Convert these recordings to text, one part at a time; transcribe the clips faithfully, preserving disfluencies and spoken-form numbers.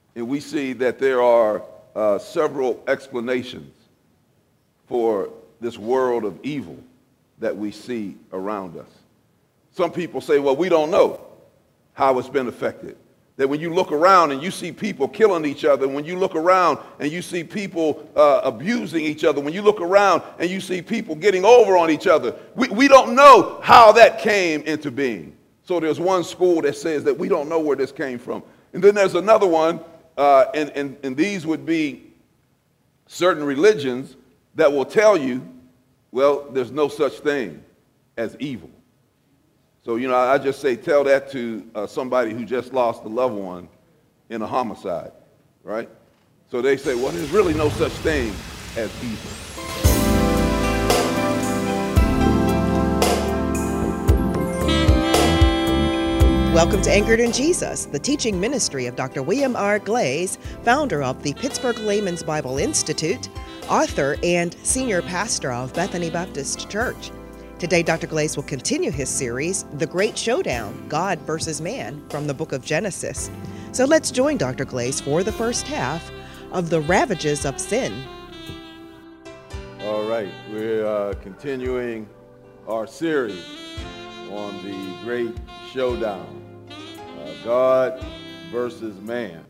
And we see that there are uh, several explanations for this world of evil that we see around us. Some people say, well, we don't know how it's been affected. That when you look around and you see people killing each other, when you look around and you see people uh, abusing each other, when you look around and you see people getting over on each other, we, we don't know how that came into being. So there's one school that says that we don't know where this came from. And then there's another one, uh, and, and, and these would be certain religions that will tell you, well, there's no such thing as evil. So, you know, I just say tell that to uh, somebody who just lost a loved one in a homicide, right? So they say, well, there's really no such thing as evil. Welcome to Anchored in Jesus, the teaching ministry of Doctor William R. Glaze, founder of the Pittsburgh Layman's Bible Institute, author and senior pastor of Bethany Baptist Church. Today, Doctor Glaze will continue his series, The Great Showdown, God versus Man, from the book of Genesis. So let's join Doctor Glaze for the first half of The Ravages of Sin. All right, we're uh, continuing our series on the Great Showdown, uh, God versus Man.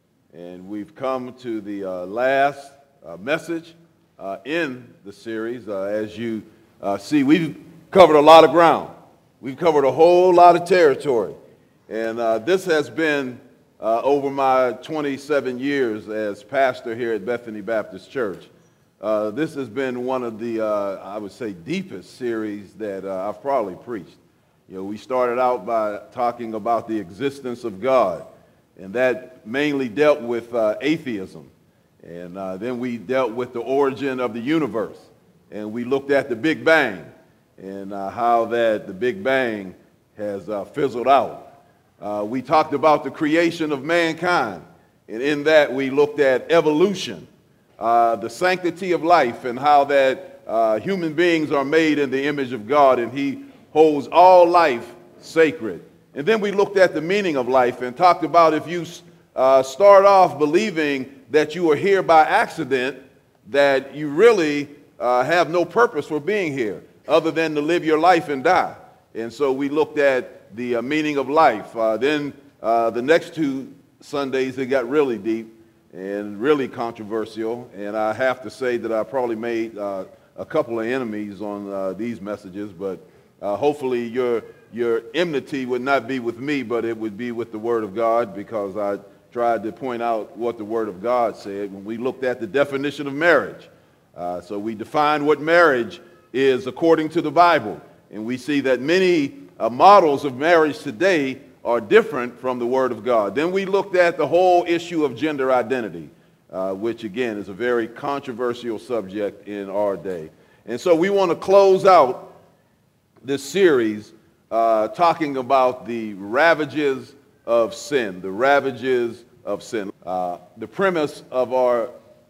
And we've come to the uh, last uh, message uh, in the series. Uh, as you Uh, see, we've covered a lot of ground. We've covered a whole lot of territory. And uh, this has been uh, over my twenty-seven years as pastor here at Bethany Baptist Church. Uh, this has been one of the, uh, I would say, deepest series that uh, I've probably preached. You know, we started out by talking about the existence of God, and that mainly dealt with uh, atheism. And uh, then we dealt with the origin of the universe. And we looked at the Big Bang and uh, how that the Big Bang has uh, fizzled out. Uh, we talked about the creation of mankind. And in that, we looked at evolution, uh, the sanctity of life, and how that uh, human beings are made in the image of God, and he holds all life sacred. And then we looked at the meaning of life and talked about if you uh, start off believing that you are here by accident, that you really Uh, have no purpose for being here other than to live your life and die. And so we looked at the uh, meaning of life. Uh, then uh, the next two Sundays, it got really deep and really controversial. And I have to say that I probably made uh, a couple of enemies on uh, these messages, but uh, hopefully your, your enmity would not be with me, but it would be with the Word of God, because I tried to point out what the Word of God said when we looked at the definition of marriage. Uh, so we defined what marriage is according to the Bible. And we see that many uh, models of marriage today are different from the Word of God. Then we looked at the whole issue of gender identity, uh, which again is a very controversial subject in our day. And so we want to close out this series uh, talking about the ravages of sin, the ravages of sin. Uh, the premise of our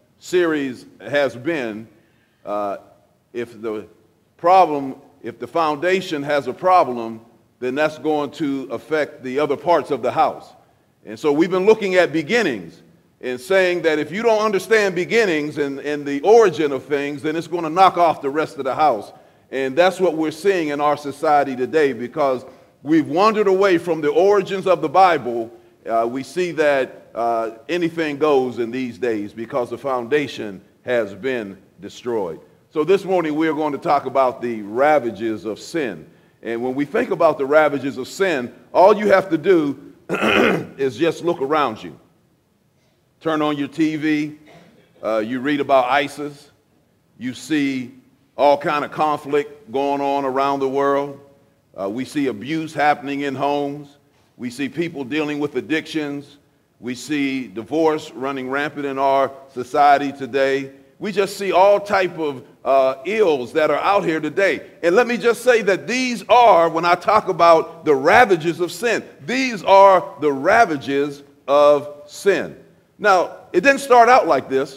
series has been, uh, if the problem, if the foundation has a problem, then that's going to affect the other parts of the house. And so we've been looking at beginnings and saying that if you don't understand beginnings and, and the origin of things, then it's going to knock off the rest of the house. And that's what we're seeing in our society today, because we've wandered away from the origins of the Bible. Uh, we see that uh, anything goes in these days because the foundation has been destroyed. So this morning we're going to talk about the ravages of sin. And when we think about the ravages of sin, all you have to do is just look around you. Turn on your T V, uh, you read about ISIS, you see all kind of conflict going on around the world. Uh, we see abuse happening in homes. We see people dealing with addictions. We see divorce running rampant in our society today. We just see all type of uh, ills that are out here today. And let me just say that these are, when I talk about the ravages of sin, these are the ravages of sin. Now, it didn't start out like this,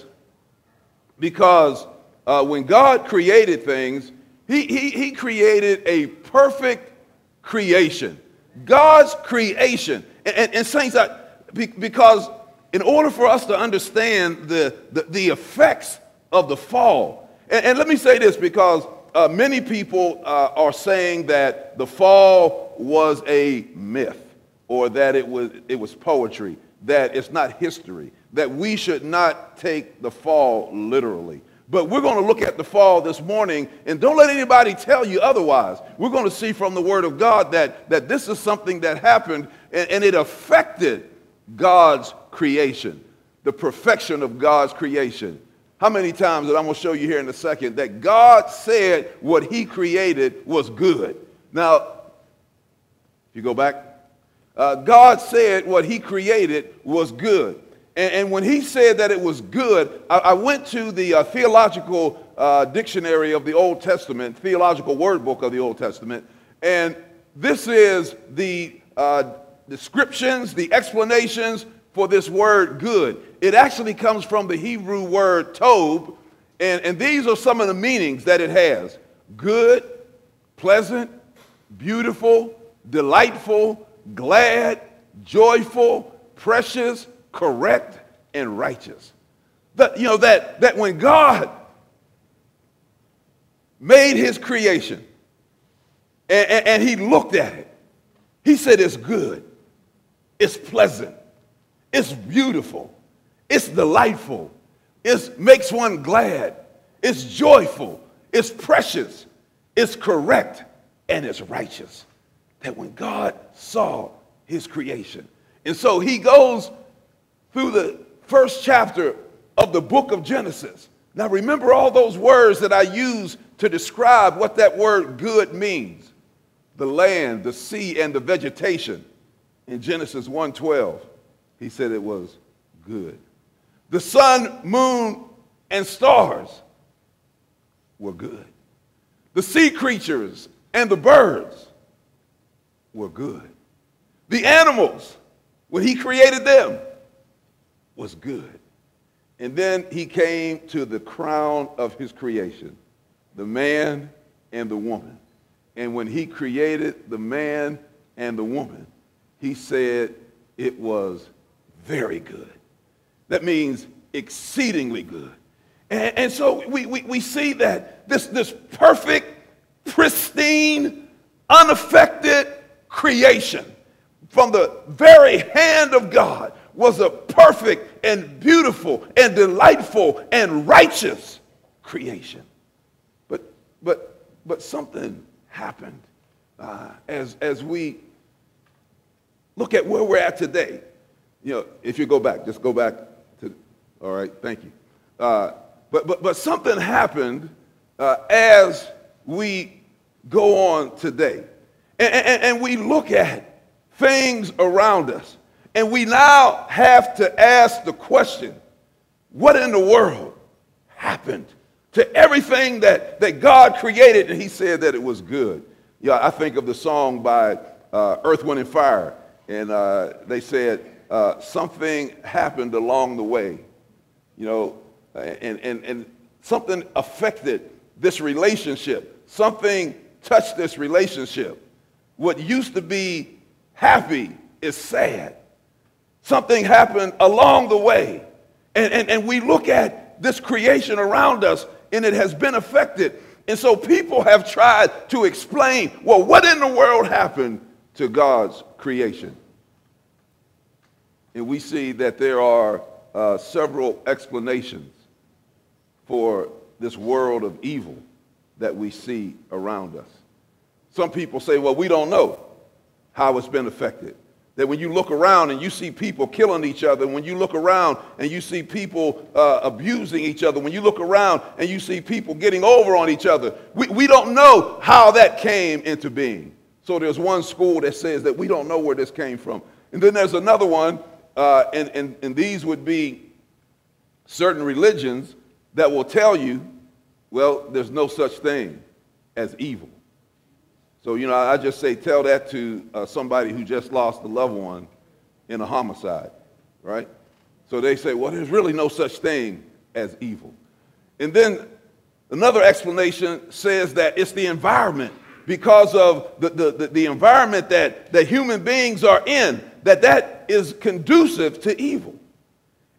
because uh, when God created things, he, he, he created a perfect creation. God's creation. And, and, and saints, I, because in order for us to understand the, the, the effects of the fall. And, and let me say this, because uh, many people uh, are saying that the fall was a myth, or that it was, it was poetry, that it's not history, that we should not take the fall literally. But we're going to look at the fall this morning, and don't let anybody tell you otherwise. We're going to see from the Word of God that, that this is something that happened, and, and it affected God's creation, the perfection of God's creation. How many times, and I'm going to show you here in a second, that God said what he created was good. Now, if you go back, uh, God said what he created was good. And, and when he said that it was good, I, I went to the uh, theological uh, dictionary of the Old Testament, theological word book of the Old Testament, and this is the uh, descriptions, the explanations for this word good. It actually comes from the Hebrew word tov, and, and these are some of the meanings that it has. Good, pleasant, beautiful, delightful, glad, joyful, precious, correct, and righteous. That, you know, that, that when God made his creation and, and, and he looked at it, he said it's good, it's pleasant, it's beautiful, it's delightful, it makes one glad, it's joyful, it's precious, it's correct, and it's righteous. That when God saw his creation. And so he goes through the first chapter of the book of Genesis. Now remember all those words that I use to describe what that word good means. The land, the sea, and the vegetation. In Genesis one twelve, he said it was good. The sun, moon, and stars were good. The sea creatures and the birds were good. The animals, when he created them, was good. And then he came to the crown of his creation, the man and the woman. And when he created the man and the woman, he said it was very good. That means exceedingly good. And, and so we, we, we see that this, this perfect, pristine, unaffected creation from the very hand of God was a perfect and beautiful and delightful and righteous creation. But but but something happened uh, as as we look at where we're at today. You know, if you go back, just go back to. All right, thank you. Uh, but but but something happened uh, as we go on today, and, and, and we look at things around us. And we now have to ask the question, what in the world happened to everything that, that God created? And he said that it was good. Yeah, I think of the song by uh, Earth, Wind, and Fire. And uh, they said uh, something happened along the way, you know, and, and, and something affected this relationship. Something touched this relationship. What used to be happy is sad. Something happened along the way. And, and, and we look at this creation around us, and it has been affected. And so people have tried to explain, well, what in the world happened to God's creation? And we see that there are uh, several explanations for this world of evil that we see around us. Some people say, well, we don't know how it's been affected. That when you look around and you see people killing each other, when you look around and you see people uh, abusing each other, when you look around and you see people getting over on each other, we, we don't know how that came into being. So there's one school that says that we don't know where this came from. And then there's another one, uh, and, and, and these would be certain religions that will tell you, well, there's no such thing as evil. So, you know, I just say tell that to uh, somebody who just lost a loved one in a homicide, right? So they say, well, there's really no such thing as evil. And then another explanation says that it's the environment, because of the, the, the, the environment that, that human beings are in, that that is conducive to evil.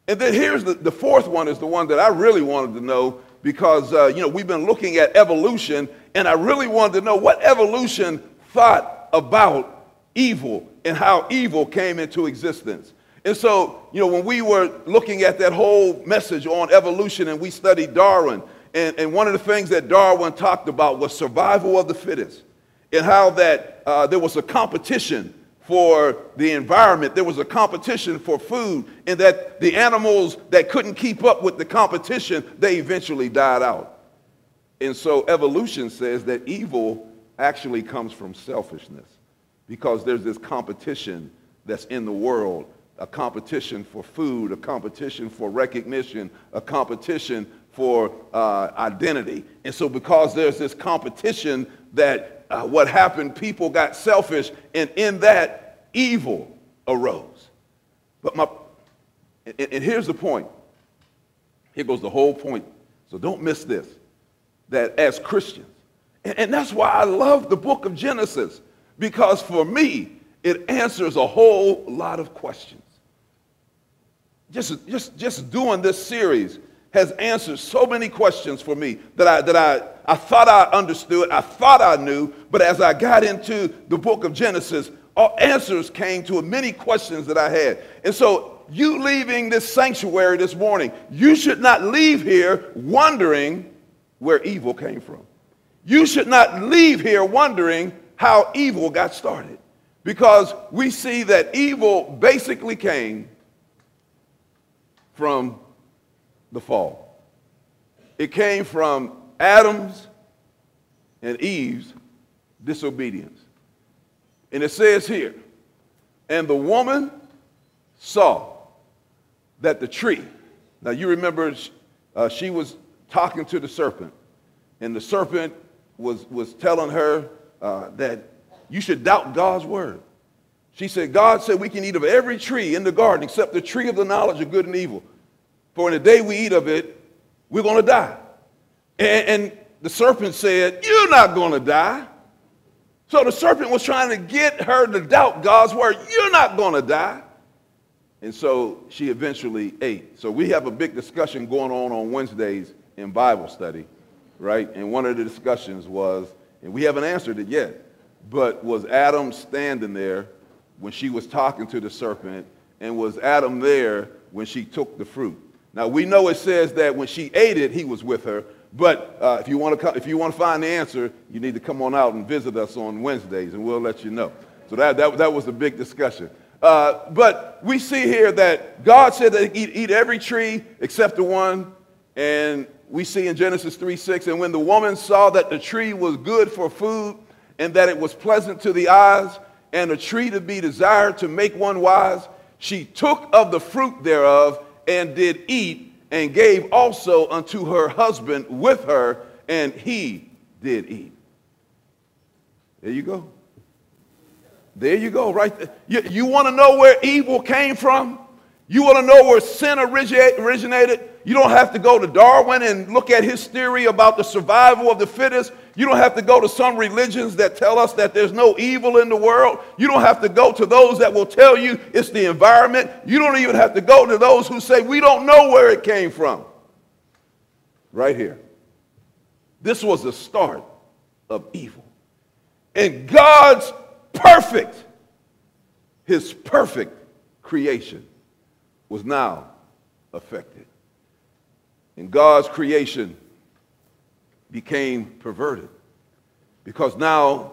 And then here's the, the fourth one is the one that I really wanted to know because, uh, you know, we've been looking at evolution, and I really wanted to know what evolution thought about evil and how evil came into existence. And so, you know, when we were looking at that whole message on evolution and we studied Darwin, and, and one of the things that Darwin talked about was survival of the fittest, and how that uh, there was a competition for the environment, there was a competition for food, and that the animals that couldn't keep up with the competition, they eventually died out. And so evolution says that evil actually comes from selfishness, because there's this competition that's in the world, a competition for food, a competition for recognition, a competition for uh, identity. And so because there's this competition that uh, what happened, people got selfish, and in that, evil arose. But my, and, and here's the point. Here goes the whole point. So don't miss this, that as Christians, and, and that's why I love the book of Genesis, because for me, it answers a whole lot of questions. Just, just, just doing this series has answered so many questions for me that I, that I, I thought I understood, I thought I knew, but as I got into the book of Genesis, all answers came to many questions that I had. And so you leaving this sanctuary this morning, you should not leave here wondering where evil came from. You should not leave here wondering how evil got started, because we see that evil basically came from the fall. It came from Adam's and Eve's disobedience. And it says here, and the woman saw that the tree, now you remember uh, she was talking to the serpent, and the serpent was, was telling her uh, that you should doubt God's word. She said, God said we can eat of every tree in the garden except the tree of the knowledge of good and evil. For in the day we eat of it, we're going to die. And, and the serpent said, you're not going to die. So the serpent was trying to get her to doubt God's word. You're not going to die. And so she eventually ate. So we have a big discussion going on on Wednesdays in Bible study, right? And one of the discussions was, and we haven't answered it yet, but was Adam standing there when she was talking to the serpent, and was Adam there when she took the fruit? Now we know it says that when she ate it, he was with her. But uh, if you want to come, if you want to find the answer, you need to come on out and visit us on Wednesdays, and we'll let you know. So that that, that was a big discussion. Uh, but we see here that God said that eat, eat every tree except the one, and we see in Genesis three six, and when the woman saw that the tree was good for food, and that it was pleasant to the eyes, and a tree to be desired to make one wise, she took of the fruit thereof and did eat, and gave also unto her husband with her, and he did eat. There you go. There you go, right there. You, you want to know where evil came from? You want to know where sin originated? You don't have to go to Darwin and look at his theory about the survival of the fittest. You don't have to go to some religions that tell us that there's no evil in the world. You don't have to go to those that will tell you it's the environment. You don't even have to go to those who say we don't know where it came from. Right here. This was the start of evil. And God's perfect, his perfect creation was now affected. And God's creation became perverted, because now,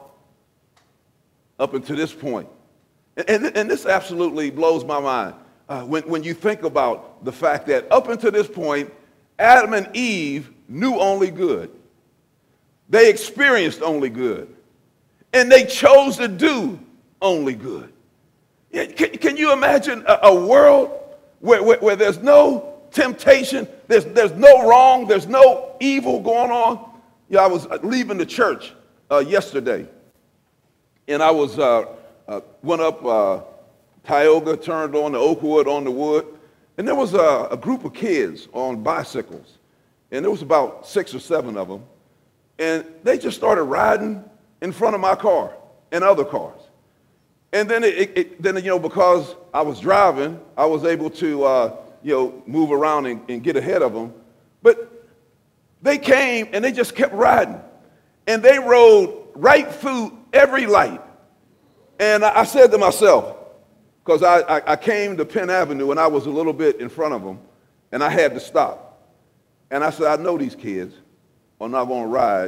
up until this point, and, and, and this absolutely blows my mind, uh, when, when you think about the fact that up until this point, Adam and Eve knew only good. They experienced only good. And they chose to do only good. Can, can you imagine a, a world where, where, where there's no temptation, there's, there's no wrong, there's no evil going on? Yeah, I was leaving the church uh, yesterday, and I was uh, uh, went up uh, Tioga, turned on the Oakwood on the wood, and there was a, a group of kids on bicycles, and there was about six or seven of them, and they just started riding in front of my car and other cars. And then, it, it, then you know, because I was driving, I was able to uh, you know, move around and, and get ahead of them. But they came and they just kept riding. And they rode right through every light. And I, I said to myself, because I, I, I came to Penn Avenue and I was a little bit in front of them, and I had to stop. And I said, I know these kids are not going to ride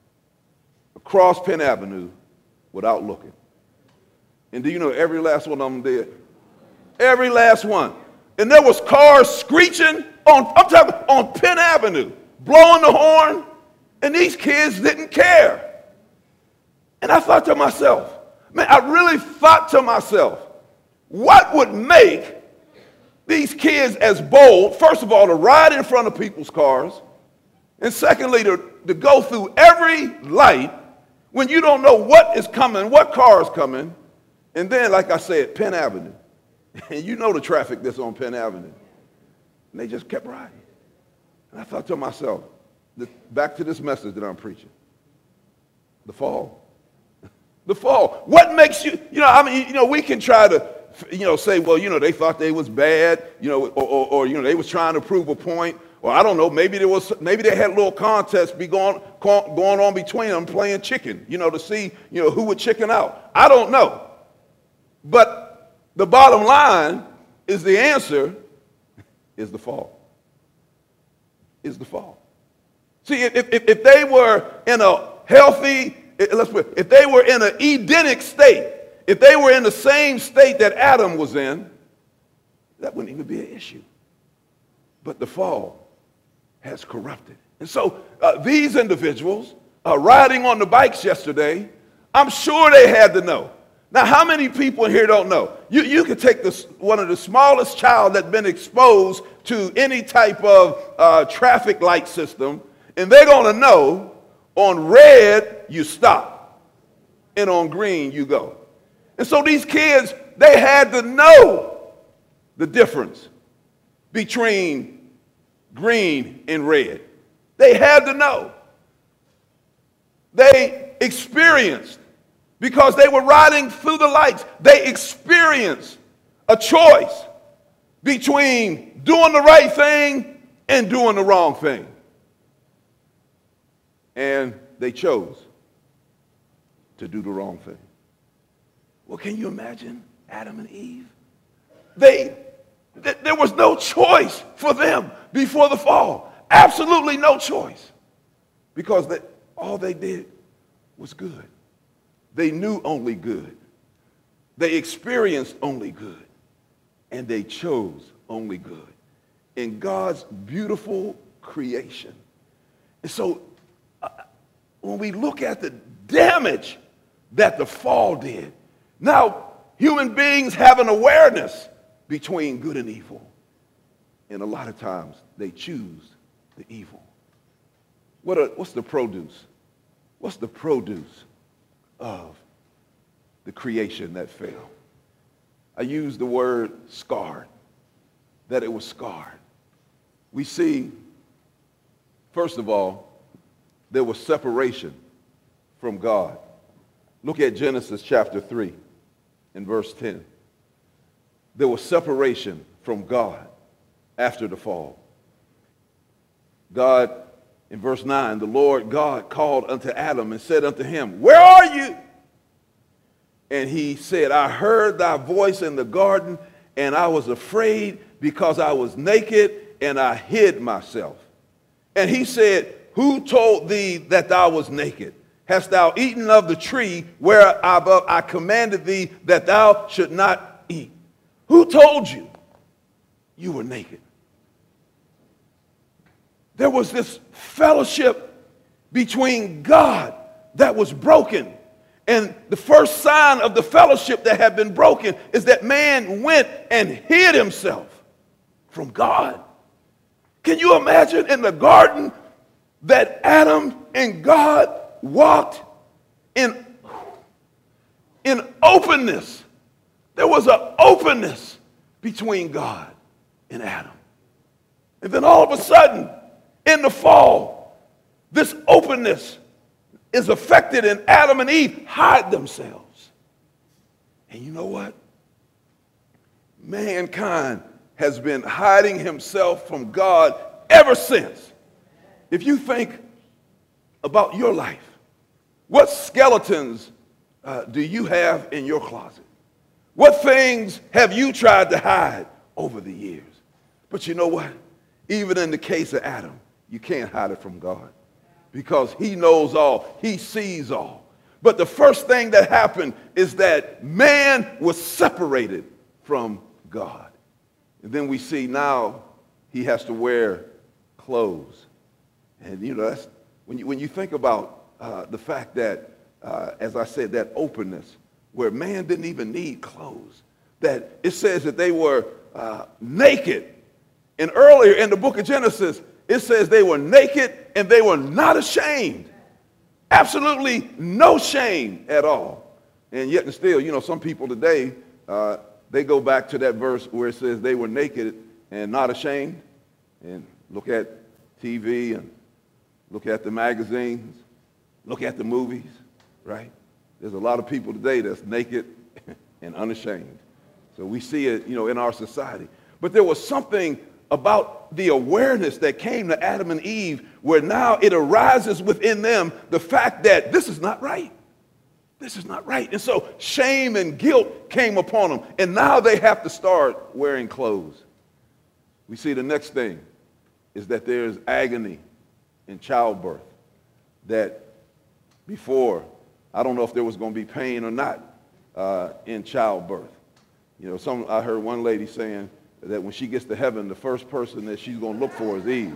across Penn Avenue without looking. And do you know every last one of them did? Every last one. And there was cars screeching on, I'm talking on Penn Avenue, blowing the horn, and these kids didn't care. And I thought to myself, man, I really thought to myself, what would make these kids as bold, first of all, to ride in front of people's cars, and secondly, to, to go through every light when you don't know what is coming, what car is coming, and then, like I said, Penn Avenue. And you know the traffic that's on Penn Avenue. And they just kept riding. And I thought to myself, back to this message that I'm preaching, the fall. The fall. What makes you, you know, I mean, you know, we can try to, you know, say, well, you know, they thought they was bad, you know, or, or, or you know, they was trying to prove a point. Or I don't know, maybe there was, maybe they had a little contest be going, going on between them playing chicken, you know, to see, you know, who would chicken out. I don't know. But the bottom line is the answer is the fall. Is the fall. See, if, if, if they were in a healthy, let's put, if they were in an Edenic state, if they were in the same state that Adam was in, that wouldn't even be an issue. But the fall has corrupted. And so uh, these individuals uh, riding on the bikes yesterday, I'm sure they had to know. Now, how many people in here don't know? You, you could take this, one of the smallest child that's been exposed to any type of uh, traffic light system, and they're going to know on red, you stop, and on green, you go. And so these kids, they had to know the difference between green and red. They had to know. They experienced, because they were riding through the lights, they experienced a choice between doing the right thing and doing the wrong thing. And they chose to do the wrong thing. Well, can you imagine Adam and Eve? They, th- there was no choice for them before the fall. Absolutely no choice. Because they, all they did was good. They knew only good. They experienced only good. And they chose only good in God's beautiful creation. And so uh, when we look at the damage that the fall did, now human beings have an awareness between good and evil. And a lot of times they choose the evil. What are, what's the produce? What's the produce of the creation that fell? I use the word scarred, that it was scarred. We see, first of all, there was separation from God. Look at Genesis chapter three and verse ten. There was separation from God after the fall. God, in verse nine, the Lord God called unto Adam and said unto him, where are you? And he said, I heard thy voice in the garden, and I was afraid because I was naked, and I hid myself. And he said, who told thee that thou was naked? Hast thou eaten of the tree whereof I commanded thee that thou should not eat? Who told you you were naked? There was this fellowship between God that was broken. And the first sign of the fellowship that had been broken is that man went and hid himself from God. Can you imagine in the garden that Adam and God walked in, in openness? There was an openness between God and Adam. And then all of a sudden, in the fall, this openness is affected, and Adam and Eve hide themselves. And you know what? Mankind has been hiding himself from God ever since. If you think about your life, what skeletons uh, do you have in your closet? What things have you tried to hide over the years? But you know what? Even in the case of Adam, you can't hide it from God because he knows all. He sees all. But the first thing that happened is that man was separated from God. And then we see now he has to wear clothes. And, you know, that's, when you, when you think about uh, the fact that, uh, as I said, that openness, where man didn't even need clothes, that it says that they were uh, naked. And earlier in the book of Genesis, it says they were naked and they were not ashamed. Absolutely no shame at all. And yet and still, you know, some people today, uh, they go back to that verse where it says they were naked and not ashamed, and look at T V and look at the magazines, look at the movies, right? There's a lot of people today that's naked and unashamed. So we see it, you know, in our society. But there was something about the awareness that came to Adam and Eve where now it arises within them the fact that this is not right. This is not right. And so shame and guilt came upon them. And now they have to start wearing clothes. We see the next thing is that there's agony in childbirth. That before, I don't know if there was going to be pain or not uh, in childbirth. You know, some I heard one lady saying that when she gets to heaven, the first person that she's going to look for is Eve.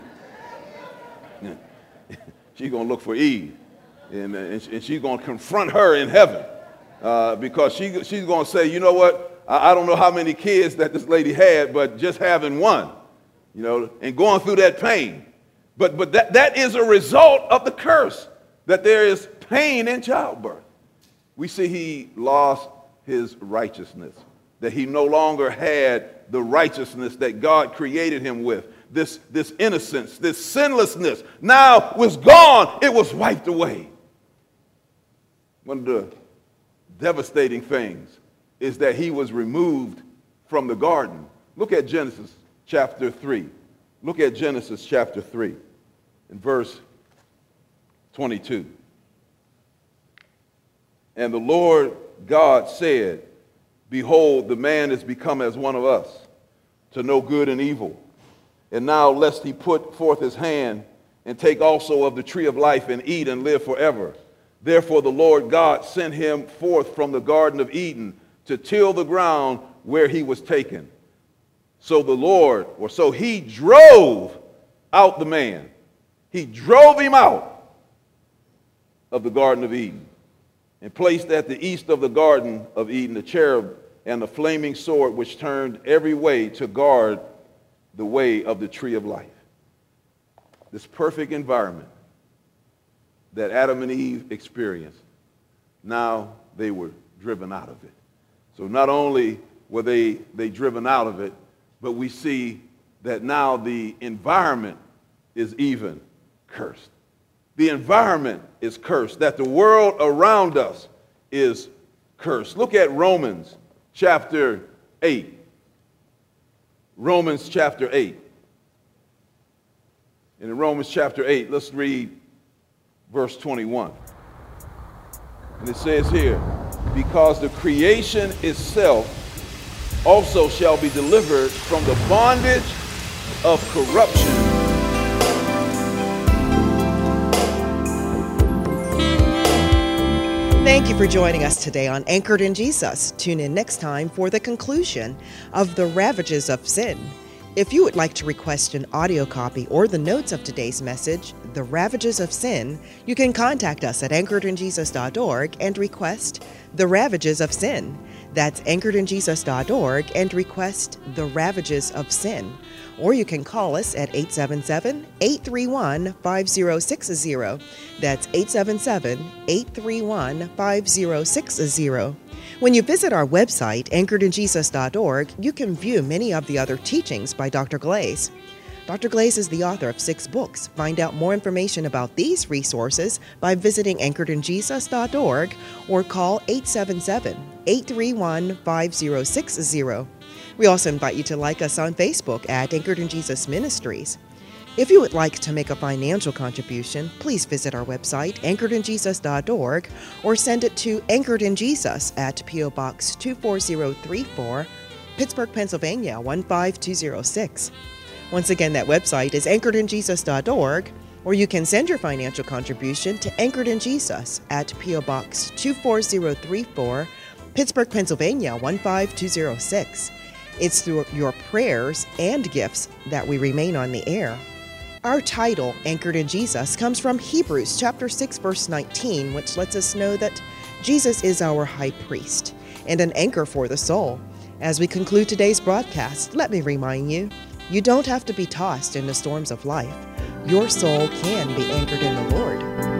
She's going to look for Eve. And, and, and she's going to confront her in heaven uh, because she, she's going to say, you know what, I, I don't know how many kids that this lady had, but just having one, you know, and going through that pain. But, but that, that is a result of the curse, that there is pain in childbirth. We see he lost his righteousness, that he no longer had the righteousness that God created him with. This, this innocence, this sinlessness now was gone. It was wiped away. One of the devastating things is that he was removed from the garden. Look at Genesis chapter three. Look at Genesis chapter three in verse twenty-two. And the Lord God said, behold, the man is become as one of us, to know good and evil. And now lest he put forth his hand and take also of the tree of life and eat and live forever. Therefore the Lord God sent him forth from the Garden of Eden to till the ground where he was taken. So the Lord, or so he drove out the man. He drove him out of the Garden of Eden and placed at the east of the Garden of Eden the cherub and the flaming sword which turned every way to guard the way of the tree of life. This perfect environment that Adam and Eve experienced, now they were driven out of it. So not only were they, they driven out of it, but we see that now the environment is even cursed. The environment is cursed, that the world around us is cursed. Look at Romans chapter eight. Romans chapter eight. And in Romans chapter eight, let's read verse twenty-one. And it says here, because the creation itself also shall be delivered from the bondage of corruption. Thank you for joining us today on Anchored in Jesus. Tune in next time for the conclusion of The Ravages of Sin. If you would like to request an audio copy or the notes of today's message, The Ravages of Sin, you can contact us at anchored in jesus dot org and request The Ravages of Sin. That's anchored in jesus dot org and request The Ravages of Sin. Or you can call us at eight seven seven, eight three one, five zero six zero. That's eight seven seven, eight three one, five zero six zero. When you visit our website, anchored in jesus dot org, you can view many of the other teachings by Doctor Glaze. Doctor Glaze is the author of six books. Find out more information about these resources by visiting anchored in jesus dot org or call eight seven seven, eight three one, five zero six zero. We also invite you to like us on Facebook at Anchored in Jesus Ministries. If you would like to make a financial contribution, please visit our website, anchored in jesus dot org, or send it to Anchored in Jesus at P O. Box two four zero three four, Pittsburgh, Pennsylvania one five two zero six. Once again, that website is anchored in jesus dot org, or you can send your financial contribution to Anchored in Jesus at P O. Box two four zero three four, Pittsburgh, Pennsylvania one five two zero six. It's through your prayers and gifts that we remain on the air. Our title, Anchored in Jesus, comes from Hebrews chapter six, verse nineteen, which lets us know that Jesus is our high priest and an anchor for the soul. As we conclude today's broadcast, let me remind you, you don't have to be tossed in the storms of life. Your soul can be anchored in the Lord.